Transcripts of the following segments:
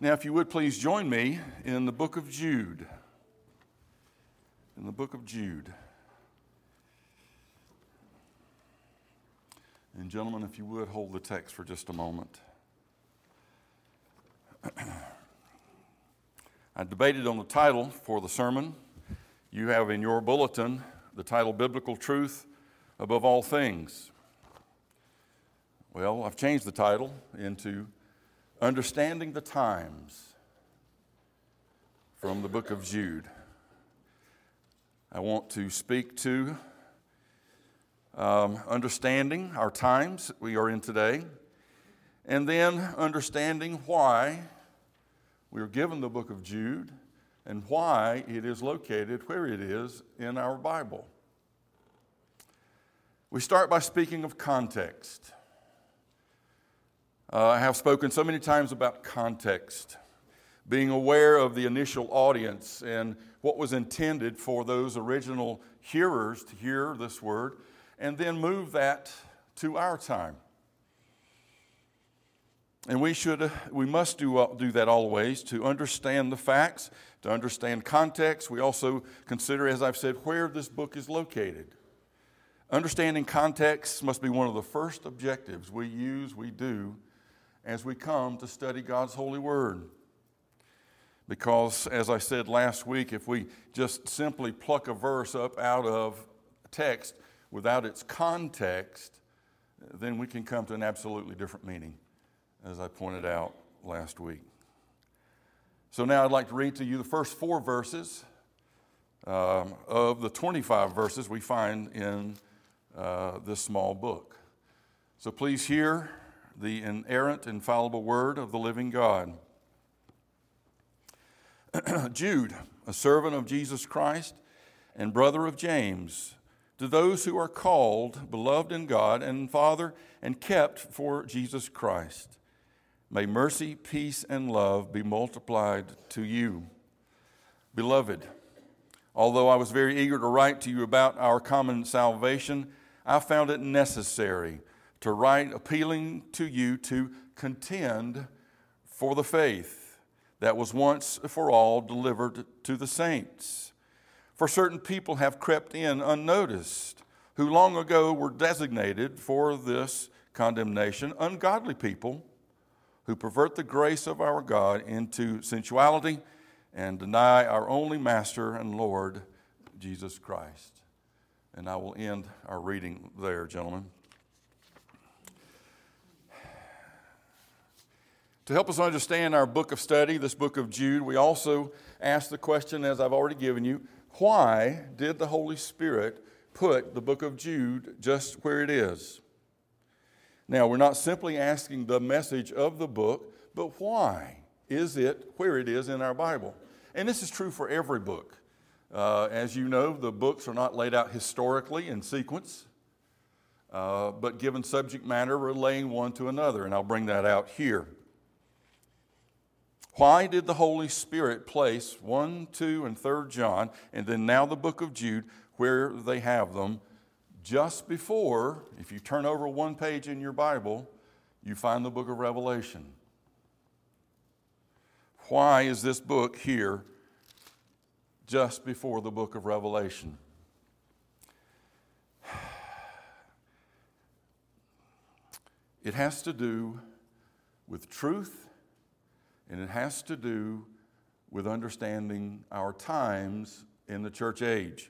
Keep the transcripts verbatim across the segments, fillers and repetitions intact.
Now, if you would please join me in the book of Jude. In the book of Jude. And gentlemen, if you would hold the text for just a moment. I debated on the title for the sermon. You have in your bulletin the title, Biblical Truth Above All Things. Well, I've changed the title into Understanding the Times from the book of Jude. I want to speak to um, understanding our times we are in today, and then understanding why we are given the book of Jude and why it is located where it is in our Bible. We start by speaking of context. Uh, I have spoken so many times about context, being aware of the initial audience and what was intended for those original hearers to hear this word, and then move that to our time. And we should, uh, we must do, uh, do that always to understand the facts, to understand context. We also consider, as I've said, where this book is located. Understanding context must be one of the first objectives we use, we do, as we come to study God's holy word. Because, as I said last week, if we just simply pluck a verse up out of text without its context, then we can come to an absolutely different meaning, as I pointed out last week. So now I'd like to read to you the first four verses um, of the twenty-five verses we find in uh, this small book. So please hear the inerrant, infallible word of the living God. Jude, a servant of Jesus Christ and brother of James, to those who are called, beloved in God, and Father, and kept for Jesus Christ. May mercy, peace, and love be multiplied to you. Beloved, although I was very eager to write to you about our common salvation, I found it necessary to write appealing to you to contend for the faith that was once for all delivered to the saints. For certain people have crept in unnoticed, who long ago were designated for this condemnation, ungodly people who pervert the grace of our God into sensuality and deny our only Master and Lord, Jesus Christ. And I will end our reading there, gentlemen. To help us understand our book of study, this book of Jude, we also ask the question, as I've already given you, why did the Holy Spirit put the book of Jude just where it is? Now, we're not simply asking the message of the book, but why is it where it is in our Bible? And this is true for every book. Uh, as you know, the books are not laid out historically in sequence, uh, but given subject matter relating one to another, and I'll bring that out here. Why did the Holy Spirit place first, second, and third John, and then now the book of Jude, where they have them, just before, if you turn over one page in your Bible, you find the book of Revelation? Why is this book here just before the book of Revelation? It has to do with truth, and it has to do with understanding our times in the church age.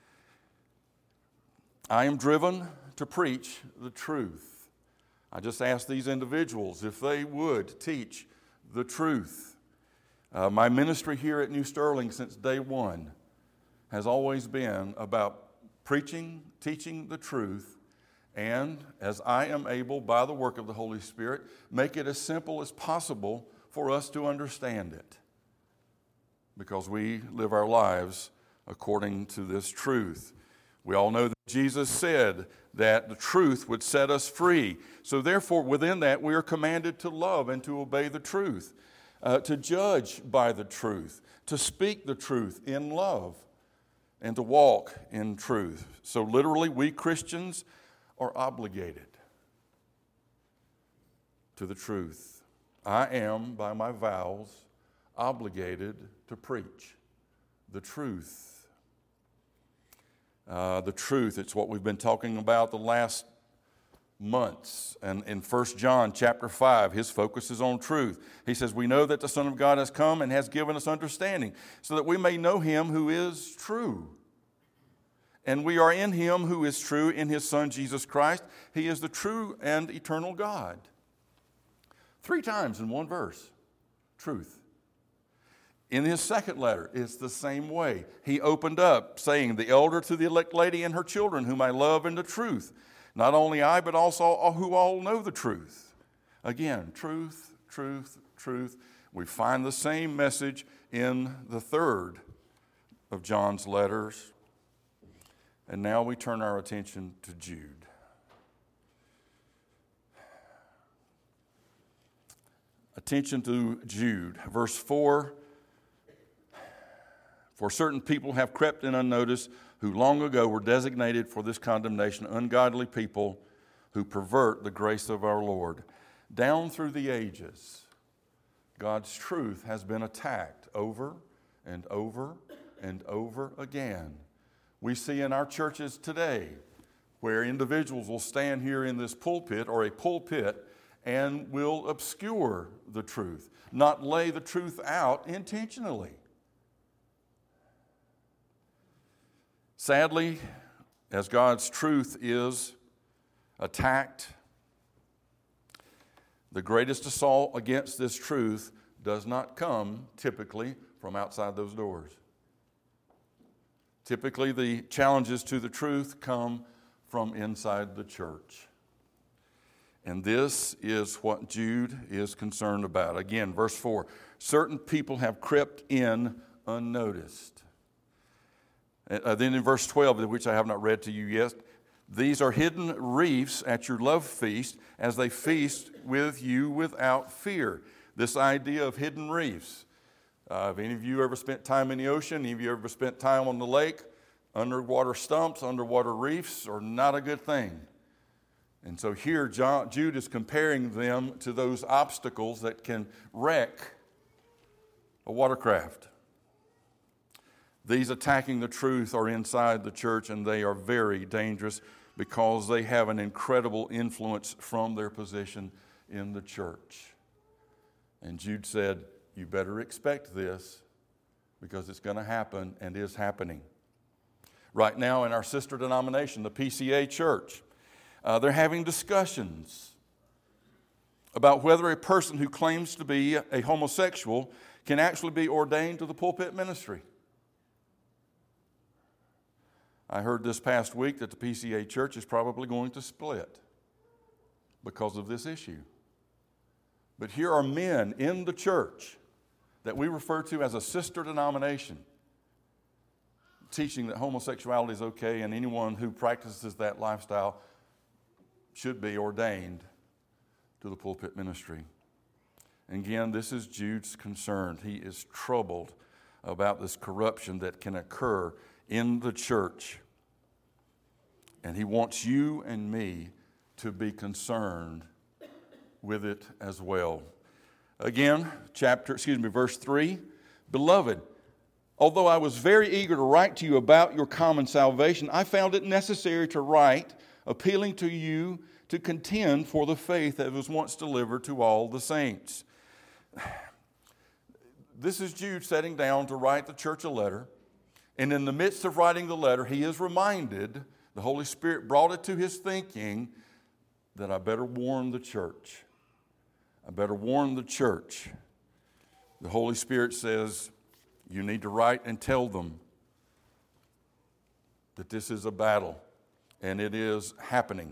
I am driven to preach the truth. I just ask these individuals if they would teach the truth. Uh, my ministry here at New Sterling since day one has always been about preaching, teaching the truth, and as I am able, by the work of the Holy Spirit, make it as simple as possible for us to understand it, because we live our lives according to this truth. We all know that Jesus said that the truth would set us free. So therefore, within that, we are commanded to love and to obey the truth, uh, to judge by the truth, to speak the truth in love, and to walk in truth. So literally, we Christians are obligated to the truth. I am, by my vows, obligated to preach the truth. Uh, the truth, it's what we've been talking about the last months. And in First John chapter five, his focus is on truth. He says, we know that the Son of God has come and has given us understanding, so that we may know him who is true. And we are in him who is true, in his Son Jesus Christ. He is the true and eternal God. Three times in one verse, truth. In his second letter, it's the same way. He opened up saying, the elder to the elect lady and her children, whom I love in the truth. Not only I, but also all who all know the truth. Again, truth, truth, truth. We find the same message in the third of John's letters. And now we turn our attention to Jude. Attention to Jude. Verse four. For certain people have crept in unnoticed, who long ago were designated for this condemnation, ungodly people who pervert the grace of our Lord. Down through the ages, God's truth has been attacked over and over and over again. We see in our churches today where individuals will stand here in this pulpit or a pulpit and will obscure the truth, not lay the truth out intentionally. Sadly, as God's truth is attacked, the greatest assault against this truth does not come typically from outside those doors. Typically, the challenges to the truth come from inside the church. And this is what Jude is concerned about. Again, verse four, certain people have crept in unnoticed. Uh, then in verse twelve, which I have not read to you yet, these are hidden reefs at your love feast as they feast with you without fear. This idea of hidden reefs. Uh, have any of you ever spent time in the ocean? Any of you ever spent time on the lake? Underwater stumps, underwater reefs are not a good thing. And so here John, Jude is comparing them to those obstacles that can wreck a watercraft. These attacking the truth are inside the church, and they are very dangerous because they have an incredible influence from their position in the church. And Jude said, you better expect this because it's going to happen and is happening. Right now in our sister denomination, the P C A Church, uh, they're having discussions about whether a person who claims to be a homosexual can actually be ordained to the pulpit ministry. I heard this past week that the P C A Church is probably going to split because of this issue. But here are men in the church that we refer to as a sister denomination teaching that homosexuality is okay and anyone who practices that lifestyle should be ordained to the pulpit ministry. And again, this is Jude's concern. He is troubled about this corruption that can occur in the church. And he wants you and me to be concerned with it as well. Again, chapter, excuse me, verse three. Beloved, although I was very eager to write to you about your common salvation, I found it necessary to write, appealing to you to contend for the faith that was once delivered to all the saints. This is Jude sitting down to write the church a letter. And in the midst of writing the letter, he is reminded, the Holy Spirit brought it to his thinking, that I better warn the church. I better warn the church. The Holy Spirit says, you need to write and tell them that this is a battle, and it is happening.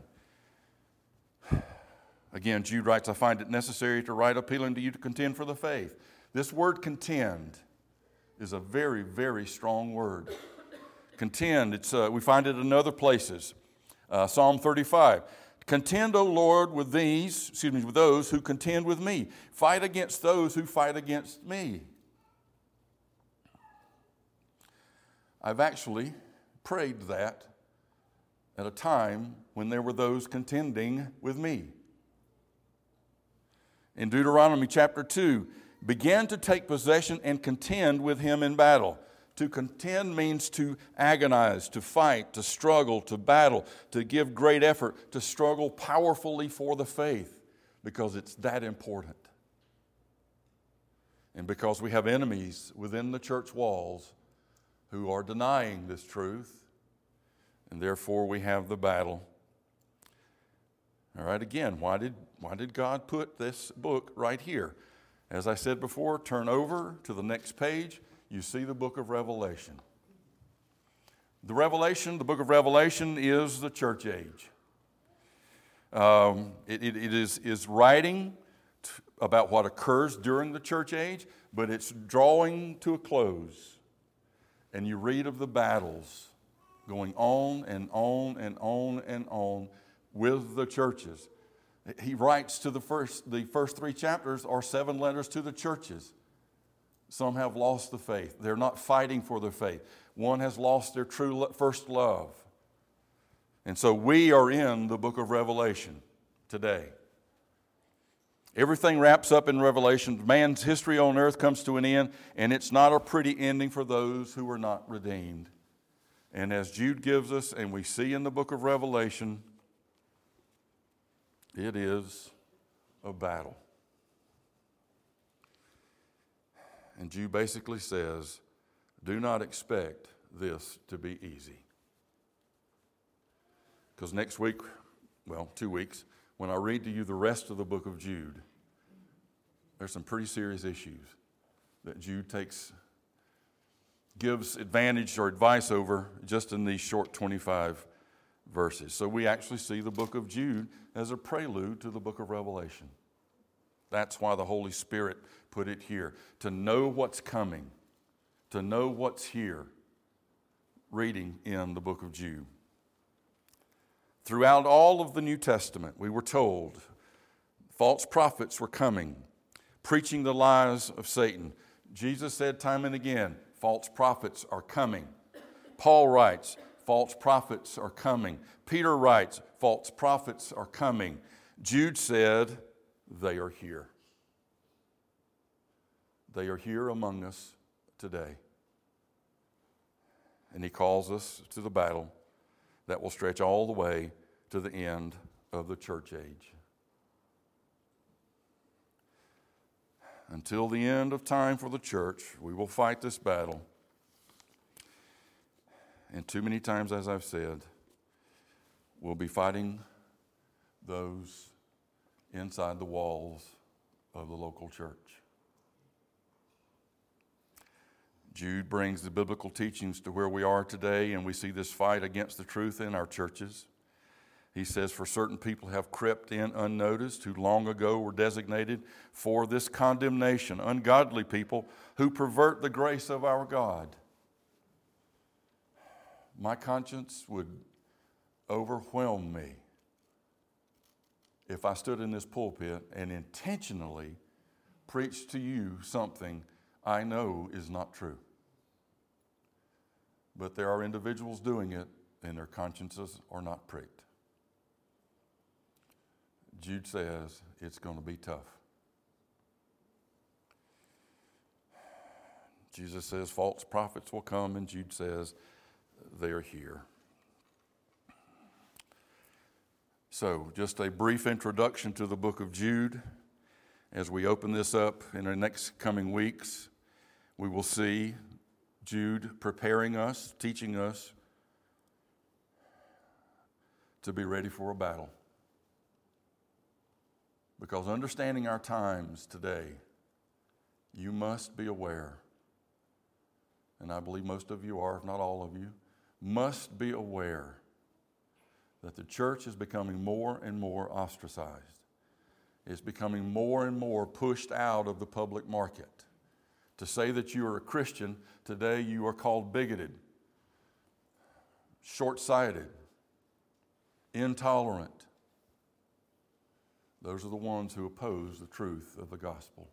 Again, Jude writes, I find it necessary to write appealing to you to contend for the faith. This word contend is a very, very strong word. Contend, it's, uh, we find it in other places. Uh, Psalm thirty-five. Contend, O Lord, with these, excuse me, with those who contend with me. Fight against those who fight against me. I've actually prayed that at a time when there were those contending with me. In Deuteronomy chapter two, begin to take possession and contend with him in battle. To contend means to agonize, to fight, to struggle, to battle, to give great effort, to struggle powerfully for the faith, because it's that important. And because we have enemies within the church walls who are denying this truth, and therefore we have the battle. All right, again, why did, why did God put this book right here? As I said before, turn over to the next page. You see the book of Revelation. The Revelation, the book of Revelation is the church age. Um, it, it, it is, is writing t- about what occurs during the church age, but it's drawing to a close. And you read of the battles going on and on and on and on with the churches. He writes to the first, the first three chapters are seven letters to the churches. Some have lost the faith. They're not fighting for their faith. One has lost their true lo- first love. And so we are in the book of Revelation today. Everything wraps up in Revelation. Man's history on earth comes to an end, and it's not a pretty ending for those who are not redeemed. And as Jude gives us, and we see in the book of Revelation, it is a battle. And Jude basically says, do not expect this to be easy. Because next week, well, two weeks, when I read to you the rest of the book of Jude, there's some pretty serious issues that Jude takes, gives advantage or advice over just in these short twenty-five verses. So we actually see the book of Jude as a prelude to the book of Revelation. That's why the Holy Spirit put it here, to know what's coming, to know what's here, reading in the book of Jude. Throughout all of the New Testament, we were told false prophets were coming, preaching the lies of Satan. Jesus said time and again, false prophets are coming. Paul writes, false prophets are coming. Peter writes, false prophets are coming. Jude said, they are here. They are here among us today. And he calls us to the battle that will stretch all the way to the end of the church age. Until the end of time for the church, we will fight this battle. And too many times, as I've said, we'll be fighting those inside the walls of the local church. Jude brings the biblical teachings to where we are today, and we see this fight against the truth in our churches. He says, for certain people have crept in unnoticed, who long ago were designated for this condemnation, ungodly people who pervert the grace of our God. My conscience would overwhelm me if I stood in this pulpit and intentionally preached to you something I know is not true. But there are individuals doing it, and their consciences are not pricked. Jude says it's going to be tough. Jesus says false prophets will come, and Jude says they are here. So, just a brief introduction to the book of Jude. As we open this up in the next coming weeks, we will see Jude preparing us, teaching us to be ready for a battle. Because understanding our times today, you must be aware, and I believe most of you are, if not all of you, must be aware that the church is becoming more and more ostracized. It's becoming more and more pushed out of the public market. To say that you are a Christian, today you are called bigoted, short-sighted, intolerant. Those are the ones who oppose the truth of the gospel.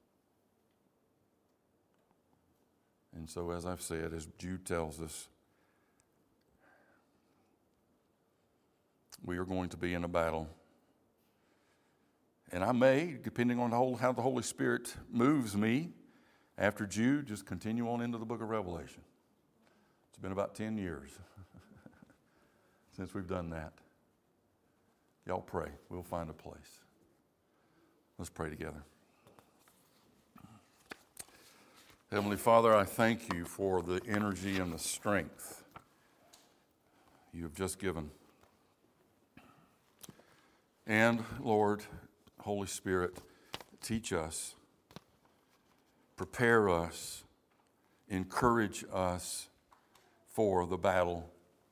And so, as I've said, as Jude tells us, we are going to be in a battle. And I may, depending on the whole, how the Holy Spirit moves me, after Jude, just continue on into the book of Revelation. It's been about ten years since we've done that. Y'all pray. We'll find a place. Let's pray together. Heavenly Father, I thank you for the energy and the strength you have just given. And, Lord, Holy Spirit, teach us, prepare us, encourage us for the battle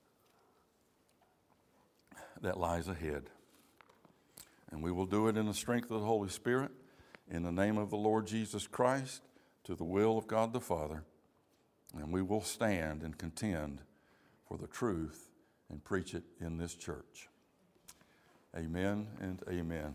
that lies ahead. And we will do it in the strength of the Holy Spirit, in the name of the Lord Jesus Christ, to the will of God the Father. And we will stand and contend for the truth and preach it in this church. Amen and amen.